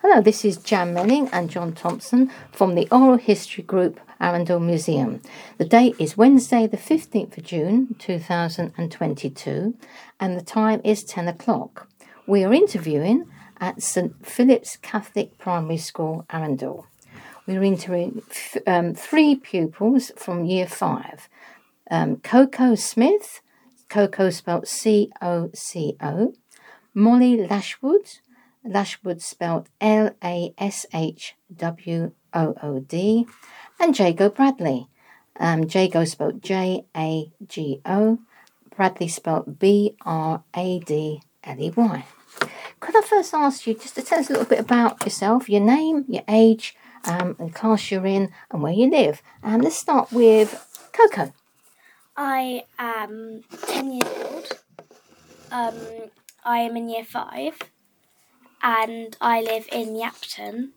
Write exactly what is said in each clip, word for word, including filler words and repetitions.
Hello, this is Jan Menning and John Thompson from the Oral History Group, Arundel Museum. The date is Wednesday the fifteenth of June two thousand twenty-two and the time is ten o'clock. We are interviewing at St Philip's Catholic Primary School, Arundel. We're interviewing um, three pupils from year five. Um, Coco Smith, Coco spelt C O C O, Molly Lashwood, Lashwood spelled L A S H W O O D, and Jago Bradley. Um, Jago spelled J A G O, Bradley spelled B R A D L E Y. Could I first ask you just to tell us a little bit about yourself, your name, your age, um, and class you're in, and where you live? Um, let's start with Coco. I am ten years old. Um, I am in year five. And I live in Yapton.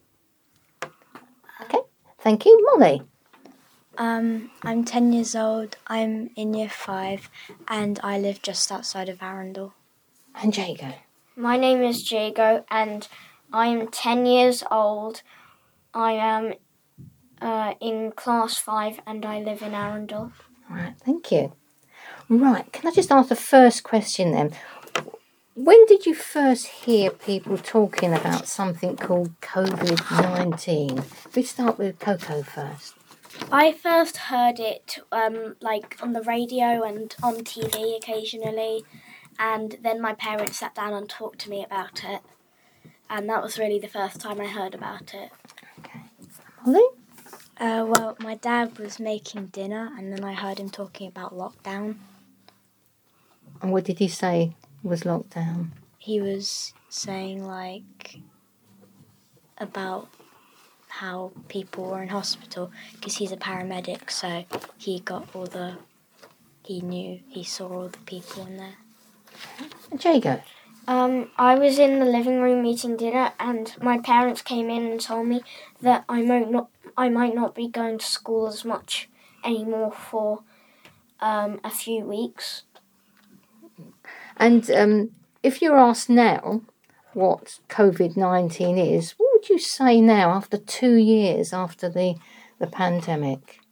Okay, thank you. Molly? Um, I'm ten years old, I'm in year five, and I live just outside of Arundel. And Jago? My name is Jago, and I am ten years old. I am uh, in class five, and I live in Arundel. Right, thank you. Right, can I just ask the first question then? When did you first hear people talking about something called COVID nineteen? We start with Coco first. I first heard it um, like on the radio and on T V occasionally, and then my parents sat down and talked to me about it, and that was really the first time I heard about it. Okay. Molly? Uh, well, my dad was making dinner, and then I heard him talking about lockdown. And what did he say was lockdown? He was saying, like, about how people were in hospital, because he's a paramedic, so he got all the, he knew, he saw all the people in there. And Jago? Um, I was in the living room eating dinner, and my parents came in and told me that I might not, I might not be going to school as much anymore for um, a few weeks. And um, if you're asked now what COVID nineteen is, what would you say now after two years after the, the pandemic?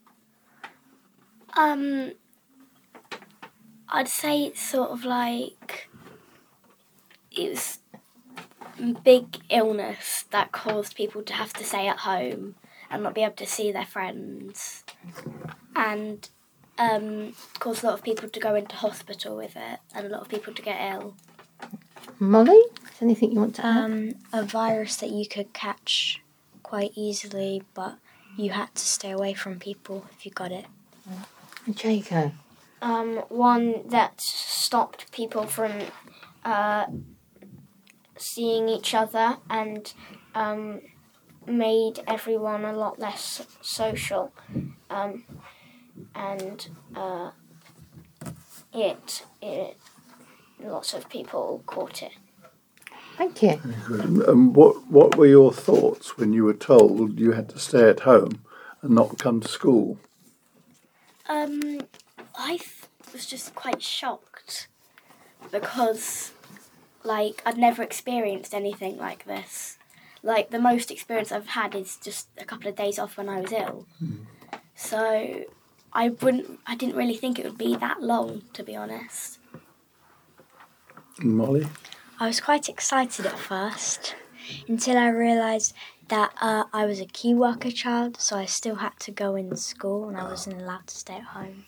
Um, I'd say it's sort of like it was a big illness that caused people to have to stay at home and not be able to see their friends, and um, caused a lot of people to go into hospital with it and a lot of people to get ill. Molly, is there anything you want to add? Um, a virus that you could catch quite easily, but you had to stay away from people if you got it. And Jago? Um, one that stopped people from uh, seeing each other and um, made everyone a lot less social. Um, and uh, it, it, lots of people caught it. Thank you. Very good. And what, what were your thoughts when you were told you had to stay at home and not come to school? Um, I th- was just quite shocked because, like, I'd never experienced anything like this. Like, the most experience I've had is just a couple of days off when I was ill. Mm. So I wouldn't. I didn't really think it would be that long, to be honest. Molly? I was quite excited at first until I realised that uh, I was a key worker child, so I still had to go in school and I wasn't allowed to stay at home.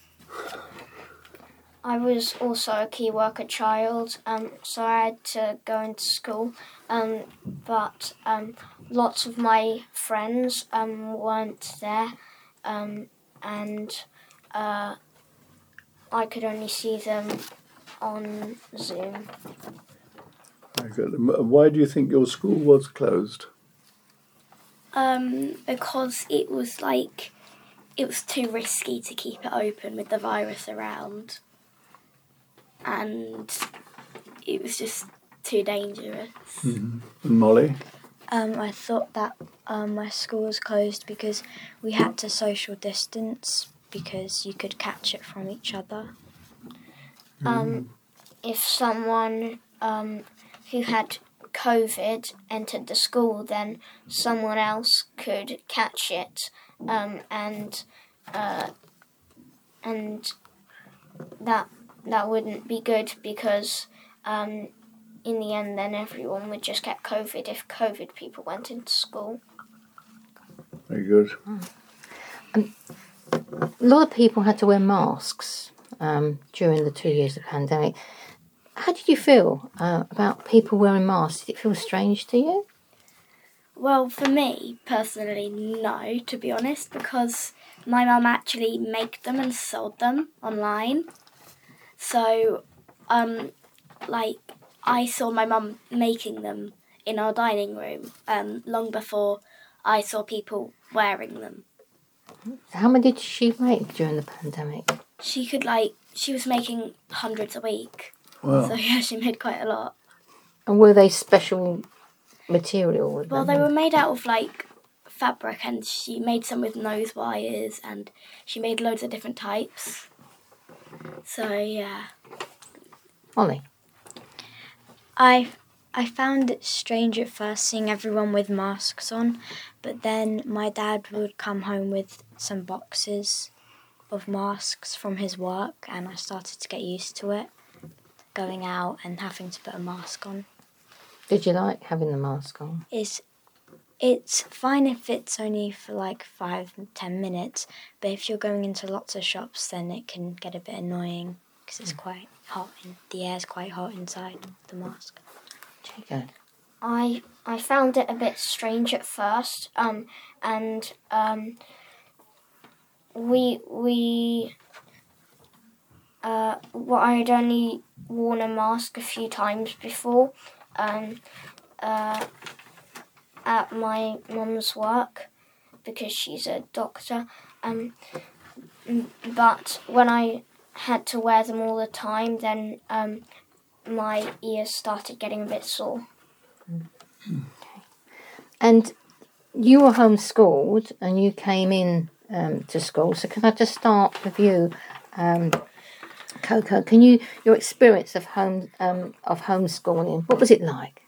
I was also a key worker child, um, so I had to go into school, um, but um, lots of my friends um, weren't there, um, and uh, I could only see them on Zoom. Very good. And why do you think your school was closed? Um, because it was like, it was too risky to keep it open with the virus around. And it was just too dangerous. Mm-hmm. And Molly? Um, I thought that um, my school was closed because we had to social distance because you could catch it from each other. Um, if someone um, who had COVID entered the school, then someone else could catch it, um, and uh, and that that wouldn't be good because um, in the end, then everyone would just get COVID if COVID people went into school. Very good. A lot of people had to wear masks um, during the two years of the pandemic. How did you feel uh, about people wearing masks? Did it feel strange to you? Well, for me, personally, no, to be honest, because my mum actually made them and sold them online. So, um, like, I saw my mum making them in our dining room um, long before I saw people wearing them. How many did she make during the pandemic? She could, like, she was making hundreds a week. Wow. So, yeah, she made quite a lot. And were they special material? with Well, them? they were made out of, like, fabric, and she made some with nose wires, and she made loads of different types. So, yeah. Molly? I I found it strange at first seeing everyone with masks on, but then my dad would come home with some boxes of masks from his work, and I started to get used to it, going out and having to put a mask on. Did you like having the mask on? It's, it's fine if it's only for like five, ten minutes, but if you're going into lots of shops, then it can get a bit annoying because it's quite hot, and the air's quite hot inside the mask. Jacob? I I found it a bit strange at first, um, and um, we we uh, well, I'd only worn a mask a few times before, um, uh, at my mum's work because she's a doctor, um, but when I had to wear them all the time, then um, my ears started getting a bit sore. And you were homeschooled and you came in um, to school. So can I just start with you, um, Coco? Can you your experience of home um, of homeschooling? What was it like?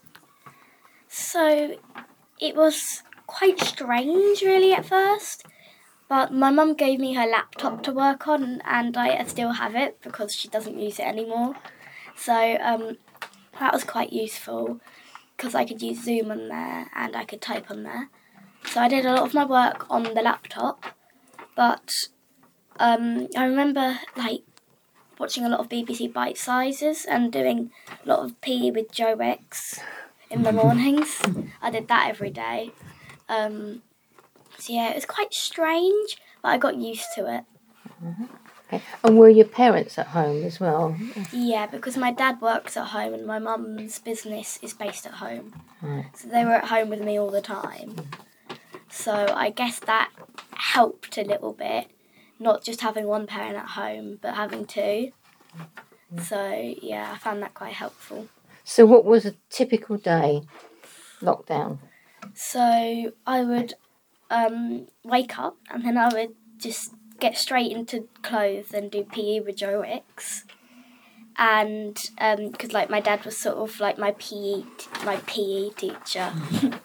So, it was quite strange, really, at first. But my mum gave me her laptop to work on, and I still have it because she doesn't use it anymore. So um, that was quite useful because I could use Zoom on there and I could type on there. So I did a lot of my work on the laptop, but um, I remember like watching a lot of B B C Bite Sizes and doing a lot of P E with Joe Wicks in the mornings. I did that every day. Um, So yeah, it was quite strange, but I got used to it. Okay. And were your parents at home as well? Yeah, because my dad works at home and my mum's business is based at home. Right. So they were at home with me all the time. So I guess that helped a little bit, not just having one parent at home, but having two. So yeah, I found that quite helpful. So what was a typical day, lockdown? So I would um, wake up and then I would just get straight into clothes and do P E with Joe Wicks. And because um, like my dad was sort of like my P E t- my P E teacher.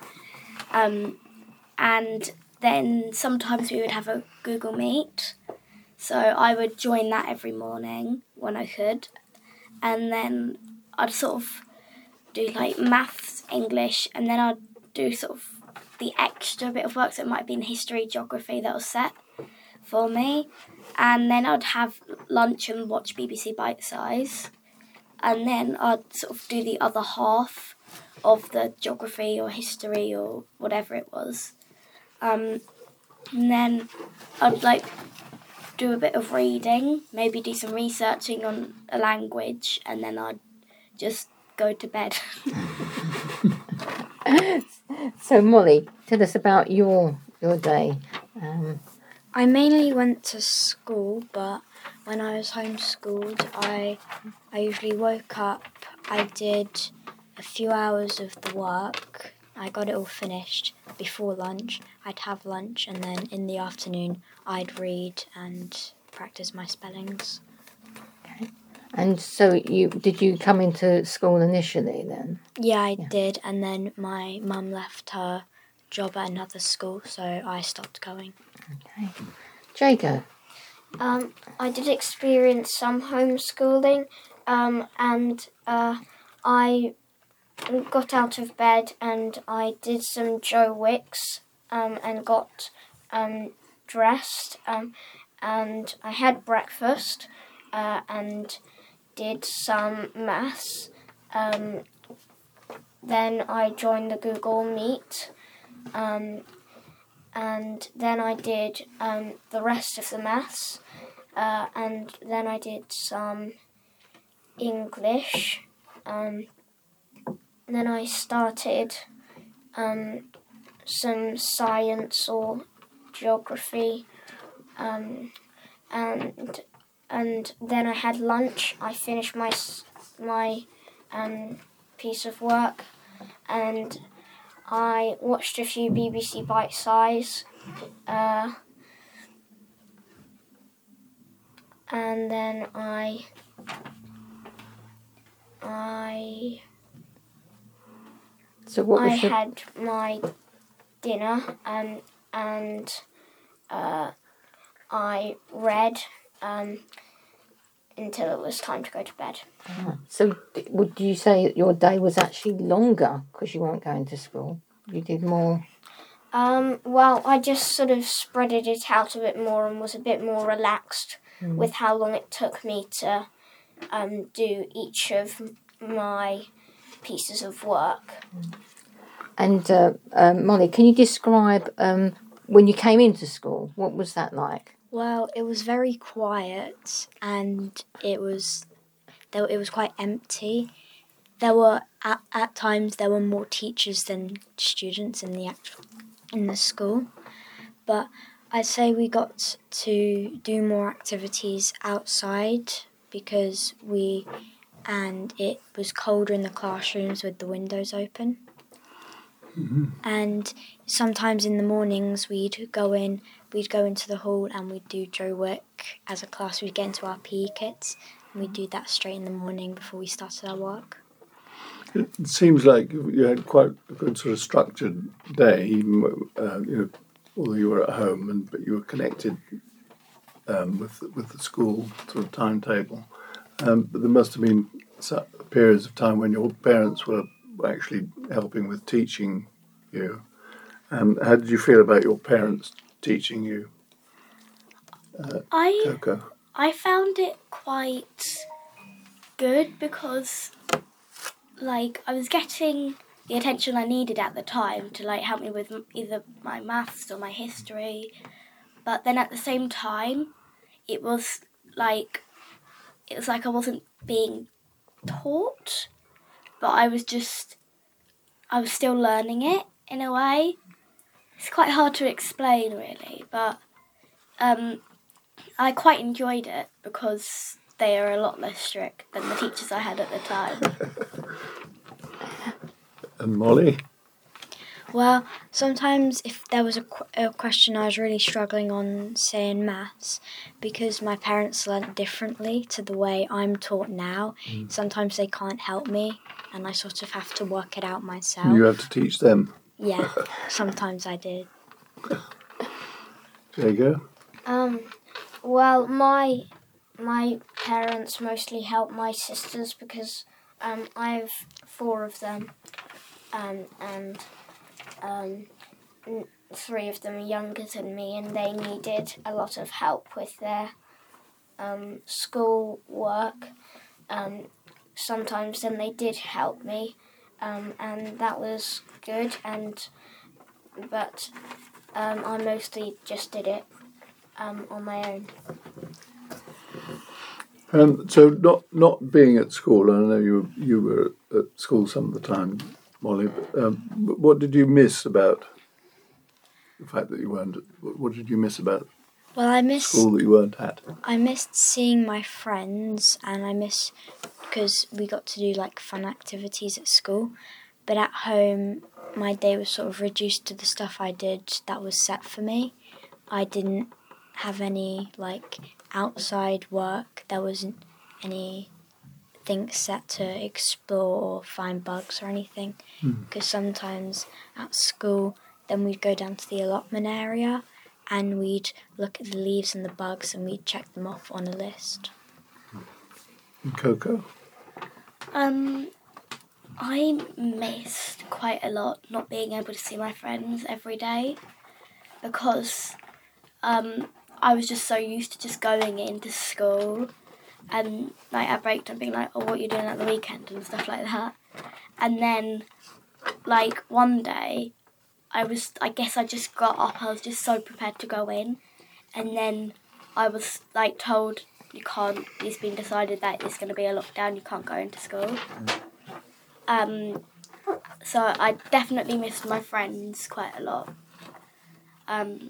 um, and then sometimes we would have a Google Meet. So I would join that every morning when I could. And then I'd sort of do like maths, English, and then I'd do sort of the extra bit of work, so it might have been history, geography that was set for me. And then I'd have lunch and watch B B C Bite Size. And then I'd sort of do the other half of the geography or history or whatever it was. Um, and then I'd like do a bit of reading, maybe do some researching on a language, and then I'd just go to bed. So Molly, tell us about your your day. Um, I mainly went to school, but when I was homeschooled, I I usually woke up, I did a few hours of the work, I got it all finished before lunch, I'd have lunch, and then in the afternoon I'd read and practice my spellings. okay. And so you did you come into school initially then? Yeah, I did, and then my mum left her job at another school, so I stopped going. Okay. Jago. Um, I did experience some homeschooling, um, and uh, I got out of bed and I did some Joe Wicks um, and got um, dressed, um, and I had breakfast uh, and did some maths. Um, then I joined the Google Meet, um, and then I did um, the rest of the maths, uh, and then I did some English. Um, then I started um, some science or geography, um, and and then I had lunch. I finished my my um, piece of work, and I watched a few B B C Bite Size, uh, and then I I So what I was your, had my dinner, and and uh, I read um, until it was time to go to bed. so d- would you say that your day was actually longer because you weren't going to school? You did more. Um, well, I just sort of spreaded it out a bit more and was a bit more relaxed with how long it took me to um, do each of my pieces of work. And uh, um, Molly, can you describe um, when you came into school? What was that like? Well, it was very quiet, and it was there. It was quite empty. There were at, at times there were more teachers than students in the actual in the school, but I'd say we got to do more activities outside because we and it was colder in the classrooms with the windows open. And sometimes in the mornings we'd go in, we'd go into the hall and we'd do Joe Wick as a class. We'd get into our P E kits and we'd do that straight in the morning before we started our work. It seems like you had quite a good sort of structured day, even uh, you know, although you were at home, and but you were connected um, with with the school sort of timetable. Um, but there must have been so- periods of time when your parents were were actually helping with teaching you. Um, how did you feel about your parents teaching you, I Coco? I found it quite good because, like, I was getting the attention I needed at the time to, like, help me with m- either my maths or my history. But then at the same time, it was like it was like I wasn't being taught, but I was just I was still learning it in a way. It's quite hard to explain, really, but um, I quite enjoyed it because they are a lot less strict than the teachers I had at the time. And Molly? Well, sometimes if there was a, qu- a question I was really struggling on, say in maths, because my parents learnt differently to the way I'm taught now, sometimes they can't help me and I sort of have to work it out myself. You have to teach them. Yeah, sometimes I did. There you go. Um, well, my my parents mostly help my sisters because um, I have four of them, um, and um, n- three of them are younger than me, and they needed a lot of help with their um, school work. Um, sometimes then they did help me, um, and that was good. And but um, I mostly just did it um, on my own. Um, so not not being at school, I know you you were at school some of the time, Molly. But, um, but what did you miss about the fact that you weren't? What what did you miss about Well, I miss school that you weren't at? I missed seeing my friends, and I miss because we got to do like fun activities at school. But at home, my day was sort of reduced to the stuff I did that was set for me. I didn't have any like outside work. There wasn't any anything set to explore or find bugs or anything. Because sometimes at school, then we'd go down to the allotment area and we'd look at the leaves and the bugs and we'd check them off on a list. And Coco? Um, I missed quite a lot not being able to see my friends every day because um, I was just so used to just going into school and like at break time being like, oh, what are you doing at the weekend and stuff like that. And then like one day I was, I guess I just got up, I was just so prepared to go in, and then I was like told you can't, it's been decided that it's going to be a lockdown, you can't go into school. Um, so I definitely missed my friends quite a lot. Um,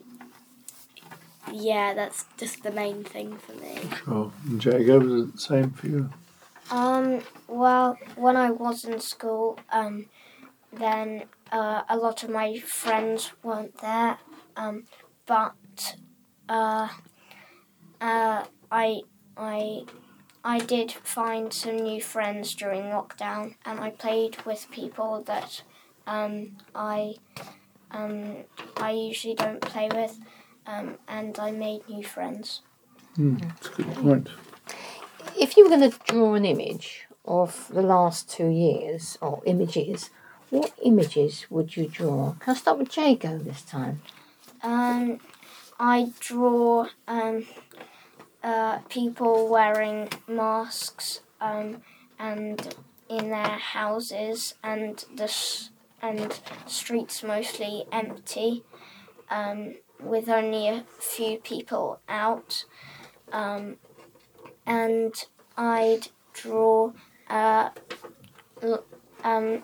yeah, that's just the main thing for me. Sure. And Jago, was it the same for you? Um, well, when I was in school, um, then uh, a lot of my friends weren't there, um, but uh, uh, I, I, I did find some new friends during lockdown, and I played with people that um, I, um, I usually don't play with, um, and I made new friends. Mm, that's a good point. If you were going to draw an image of the last two years, or images, what images would you draw? Can I start with Jago this time? Um, I draw um, uh, people wearing masks um, and in their houses, and the s- and streets mostly empty, um, with only a few people out. Um, and I'd draw uh, l- um,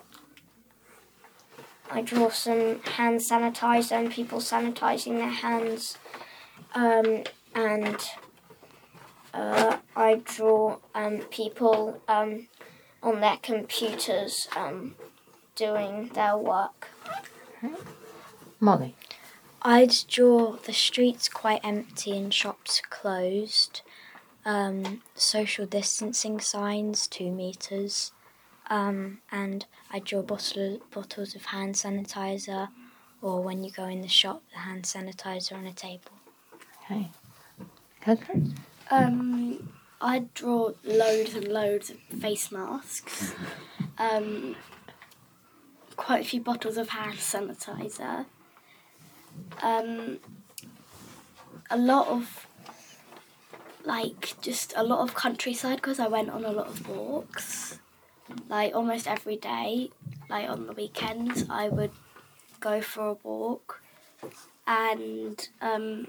I draw some hand sanitizer and people sanitizing their hands, um, and uh, I draw um, people um, on their computers um, doing their work. Molly? I'd draw the streets quite empty and shops closed, um, social distancing signs, two metres, um, and I'd draw bottle, bottles of hand sanitizer, or when you go in the shop, the hand sanitizer on a table. Okay. Coco? Um, I'd draw loads and loads of face masks, um, quite a few bottles of hand sanitizer, um, a lot of, like, just a lot of countryside because I went on a lot of walks, like almost every day, like on the weekends I would go for a walk, and um,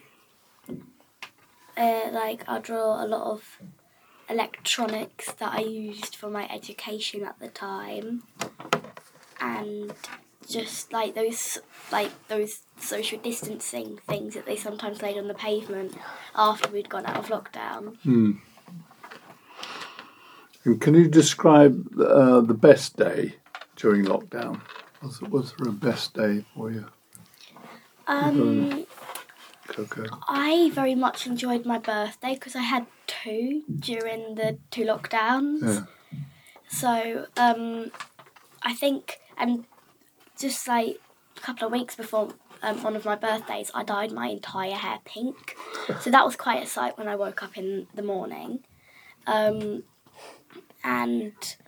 uh, like I'll draw a lot of electronics that I used for my education at the time, and just like those like those social distancing things that they sometimes laid on the pavement after we'd gone out of lockdown. Mm. And can you describe uh, the best day during lockdown? Was, was there a best day for you, Um, Coco? I very much enjoyed my birthday because I had two during the two lockdowns. Yeah. So um, I think, and just like a couple of weeks before um, one of my birthdays, I dyed my entire hair pink. So that was quite a sight when I woke up in the morning. Um, and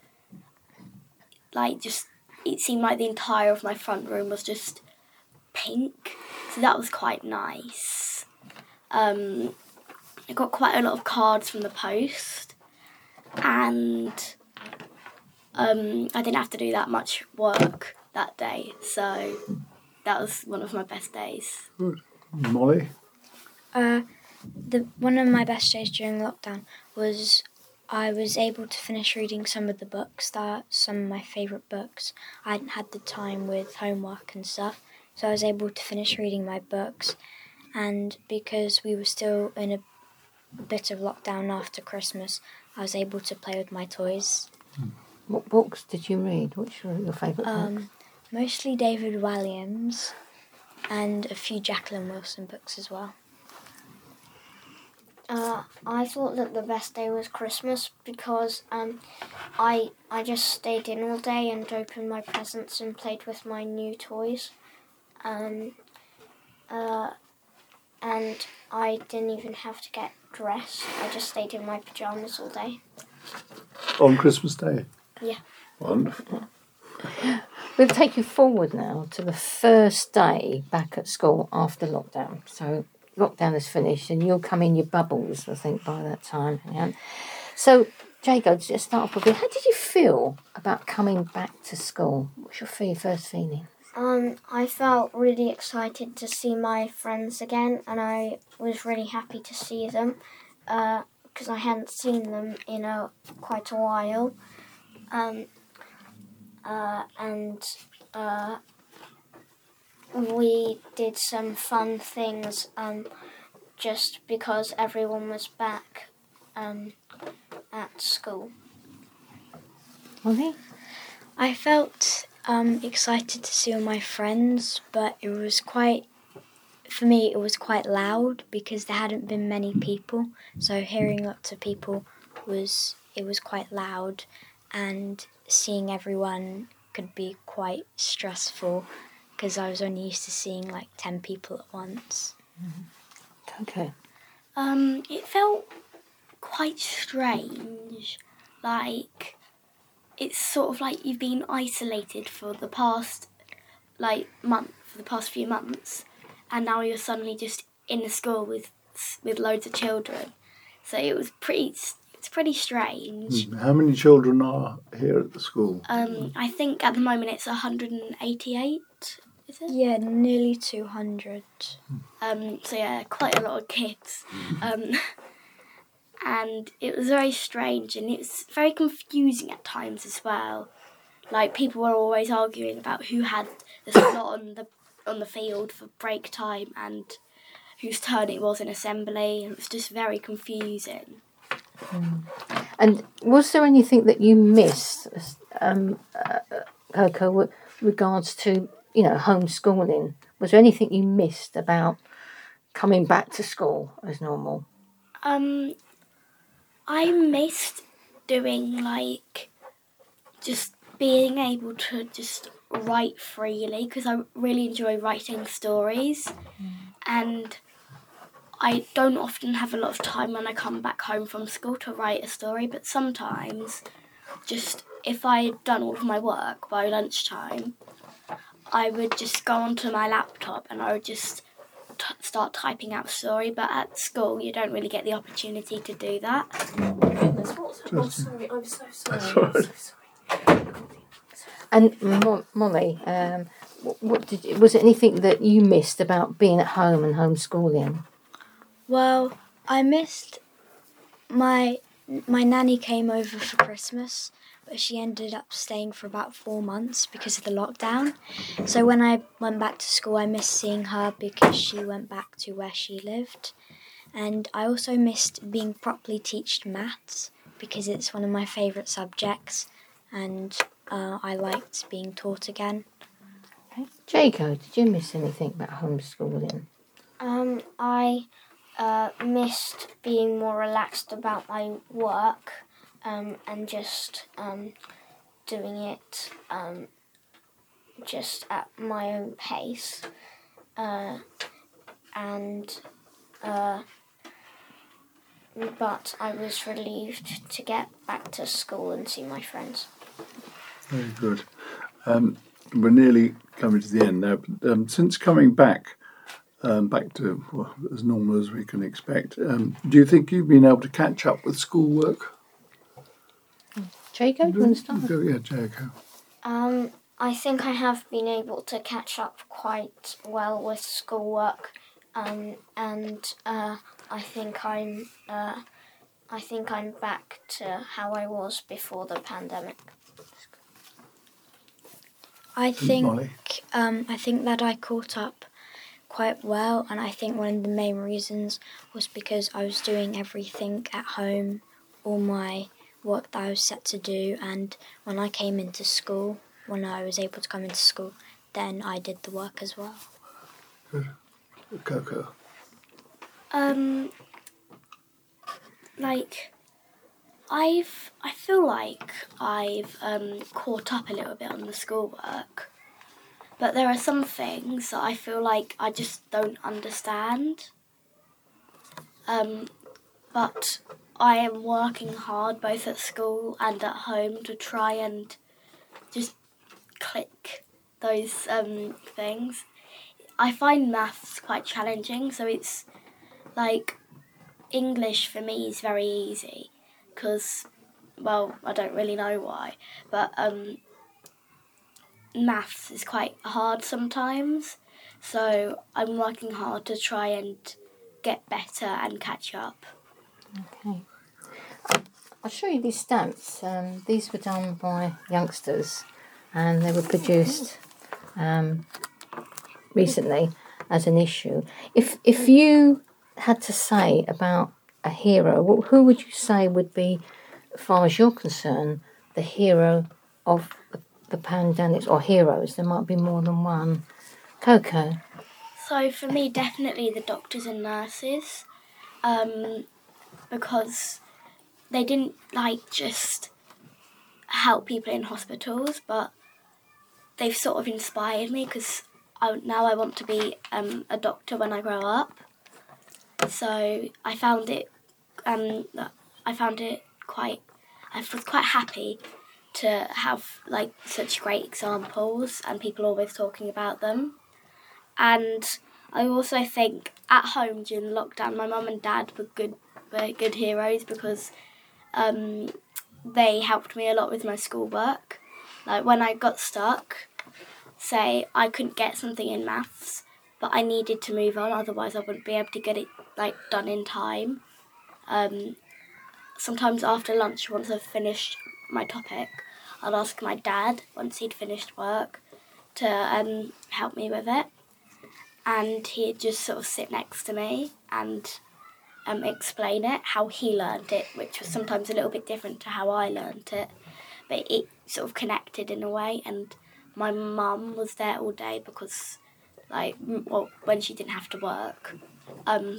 like just, it seemed like the entire of my front room was just pink. So that was quite nice. Um, I got quite a lot of cards from the post, and um, I didn't have to do that much work that day, so that was one of my best days. Good. Molly? Uh, the one of my best days during lockdown was I was able to finish reading some of the books, that some of my favourite books. I hadn't had the time with homework and stuff, so I was able to finish reading my books. And because we were still in a bit of lockdown after Christmas, I was able to play with my toys. What books did you read? Which were your favourite books? Um, mostly David Walliams and a few Jacqueline Wilson books as well. Uh, I thought that the best day was Christmas because um, I I just stayed in all day and opened my presents and played with my new toys. Um, uh, and I didn't even have to get dressed. I just stayed in my pyjamas all day. On Christmas Day? Yeah. Wonderful. We'll take you forward now to the first day back at school after lockdown. So lockdown is finished and you'll come in your bubbles, I think, by that time. Yeah. So, Jacob, just start off with you. How did you feel about coming back to school? What's your feel, first feeling? Um, I felt really excited to see my friends again, and I was really happy to see them because uh, I hadn't seen them in a quite a while. Um, uh, and uh, we did some fun things um, just because everyone was back um, at school. Molly? I felt um, excited to see all my friends, but it was quite, for me, it was quite loud because there hadn't been many people. So hearing lots of people was, it was quite loud, and seeing everyone could be quite stressful because I was only used to seeing like ten people at once. Okay. Um, it felt quite strange. Like, it's sort of like you've been isolated for the past, like, month, for the past few months, and now you're suddenly just in a school with with loads of children. So it was pretty, it's pretty strange. How many children are here at the school? Um, I think at the moment it's one hundred eighty-eight, is it? Yeah, nearly two hundred. Um, so yeah, quite a lot of kids. Um, and it was very strange and it was very confusing at times as well. Like, people were always arguing about who had the slot on the on the field for break time and whose turn it was in assembly, and it was just very confusing. Mm. And was there anything that you missed, um, uh, Coco, with regards to, you know, homeschooling? Was there anything you missed about coming back to school as normal? Um, I missed doing, like, just being able to just write freely, because I really enjoy writing stories. Mm. And I don't often have a lot of time when I come back home from school to write a story, but sometimes, just if I'd done all of my work by lunchtime, I would just go onto my laptop and I would just t- start typing out a story. But at school, you don't really get the opportunity to do that. Oh, sorry, I'm so sorry. Sorry. I'm so sorry. And Mo- Molly, um, what, what did was there anything that you missed about being at home and homeschooling? Well, I missed my my nanny came over for Christmas, but she ended up staying for about four months because of the lockdown. So when I went back to school, I missed seeing her because she went back to where she lived. And I also missed being properly taught maths because it's one of my favourite subjects, and uh, I liked being taught again. Okay. Jacob, did you miss anything about homeschooling? Um, I uh, missed being more relaxed about my work um, and just um, doing it um, just at my own pace. Uh, and uh, but I was relieved to get back to school and see my friends. Very good. Um, we're nearly coming to the end now. But, um, since coming back, um, back to well, as normal as we can expect, um, do you think you've been able to catch up with schoolwork? Jacob, you want to start? Go, yeah, Jacob. Um, I think I have been able to catch up quite well with schoolwork, um, and uh, I think I'm uh, I think I'm back to how I was before the pandemic. I think Molly? um, I think that I caught up quite well, and I think one of the main reasons was because I was doing everything at home, all my work that I was set to do, and when I came into school, when I was able to come into school, then I did the work as well. Good. Coco. Um, like, I've, I feel like I've um, caught up a little bit on the schoolwork, but there are some things that I feel like I just don't understand. Um, but I am working hard both at school and at home to try and just click those um, things. I find maths quite challenging, so it's like English for me is very easy because, well, I don't really know why, but um, maths is quite hard sometimes, so I'm working hard to try and get better and catch up. Okay. I'll show you these stamps. Um, these were done by youngsters and they were produced um, recently as an issue. If if you had to say about a hero, who would you say would be, as far as you're concerned, the hero of the, the pandemics, or heroes? There might be more than one. Coco? So for me, definitely the doctors and nurses, um, because they didn't like just help people in hospitals, but they've sort of inspired me because I, now I want to be um, a doctor when I grow up. So I found it, um, I found it quite. I was quite happy to have like such great examples and people always talking about them. And I also think at home during lockdown, my mum and dad were good, were good heroes because um, they helped me a lot with my schoolwork. Like when I got stuck, say I couldn't get something in maths, but I needed to move on, otherwise I wouldn't be able to get it like done in time. Um, sometimes after lunch, once I've finished my topic, I'll ask my dad, once he'd finished work, to um, help me with it. And he'd just sort of sit next to me and um, explain it, how he learned it, which was sometimes a little bit different to how I learned it. But it sort of connected in a way, and my mum was there all day because, like, well, when she didn't have to work. Um,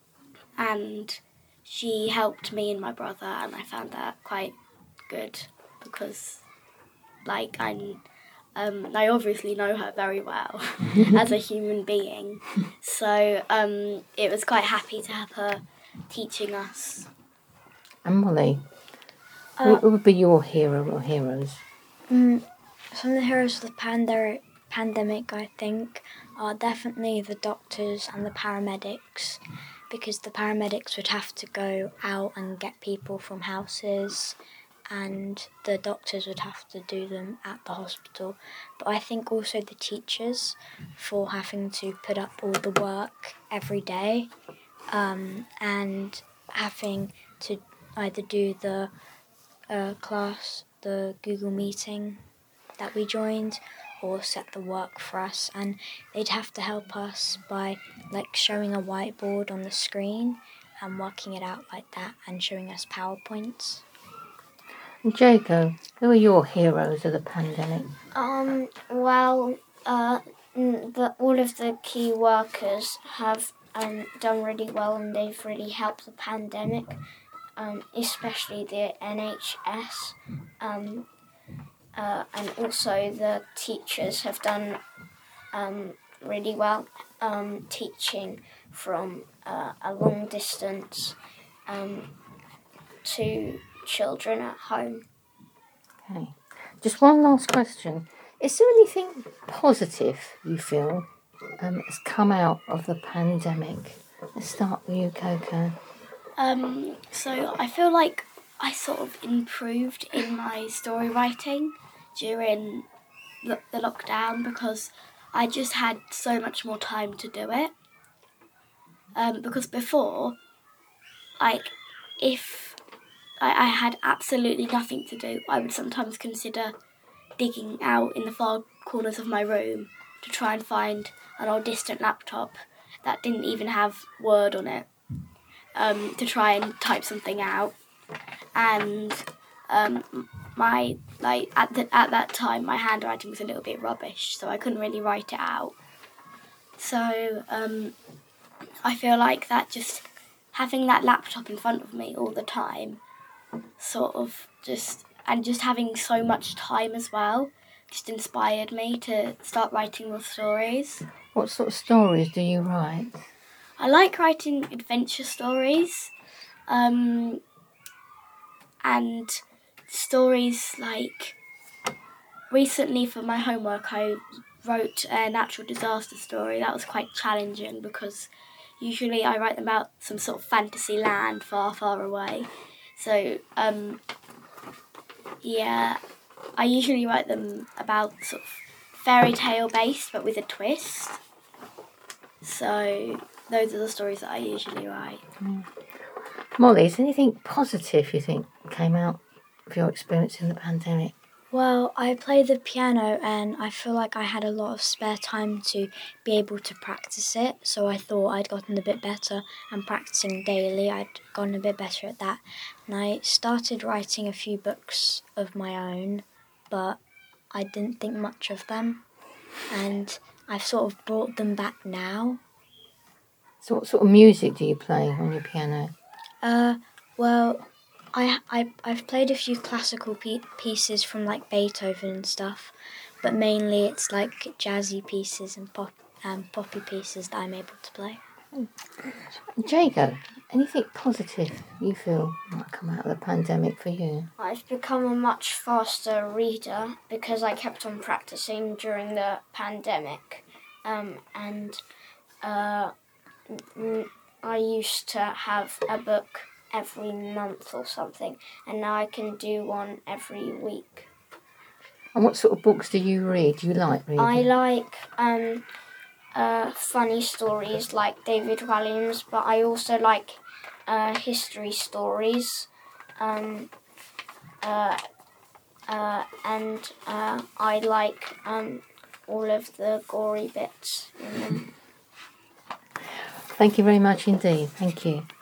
and she helped me and my brother, and I found that quite good because, like, I'm, um, I obviously know her very well as a human being. So um, it was quite happy to have her teaching us. And Molly? Uh, Who would be your hero or heroes? Mm, some of the heroes of the pande- pandemic, I think, are definitely the doctors and the paramedics, because the paramedics would have to go out and get people from houses, and the doctors would have to do them at the hospital. But I think also the teachers, for having to put up all the work every day, um, and having to either do the uh, class, the Google meeting that we joined, or set the work for us, and they'd have to help us by like showing a whiteboard on the screen and working it out like that and showing us PowerPoints. And Jacob, who are your heroes of the pandemic? Um, well, uh, n- the, all of the key workers have um, done really well and they've really helped the pandemic, um, especially the N H S. Um, uh, and also the teachers have done um, really well um, teaching from uh, a long distance um, to children at home. Okay. Just one last question. Is there anything positive you feel um, has come out of the pandemic? Let's start with you, Coco. Um, so I feel like I sort of improved in my story writing during the, the lockdown because I just had so much more time to do it. Um, because before, like, if I, I had absolutely nothing to do, I would sometimes consider digging out in the far corners of my room to try and find an old distant laptop that didn't even have Word on it, um, to try and type something out. And um, my like at the, at that time, my handwriting was a little bit rubbish, so I couldn't really write it out. So um, I feel like that just having that laptop in front of me all the time, sort of just, and just having so much time as well, just inspired me to start writing more stories. What sort of stories do you write? I like writing adventure stories, um, and stories like, recently for my homework I wrote a natural disaster story. That was quite challenging because usually I write them about some sort of fantasy land far, far away. So, um, yeah, I usually write them about sort of fairy tale based but with a twist. So those are the stories that I usually write. Molly, is anything positive you think came out of your experience in the pandemic? Well, I play the piano and I feel like I had a lot of spare time to be able to practice it. So I thought I'd gotten a bit better, and practicing daily, I'd gotten a bit better at that. And I started writing a few books of my own, but I didn't think much of them. And I've sort of brought them back now. So what sort of music do you play on your piano? Uh, well, I, I, I've played a few classical pe- pieces from like Beethoven and stuff, but mainly it's like jazzy pieces and pop um, poppy pieces that I'm able to play. Jago, anything positive you feel might come out of the pandemic for you? I've become a much faster reader because I kept on practicing during the pandemic, um, and uh, I used to have a book every month or something, and now I can do one every week. And what sort of books do you read? Do you like reading? I like um, uh, funny stories like David Walliams, but I also like uh, history stories, um, uh, uh, and uh, I like um, all of the gory bits in them. Thank you very much indeed. Thank you.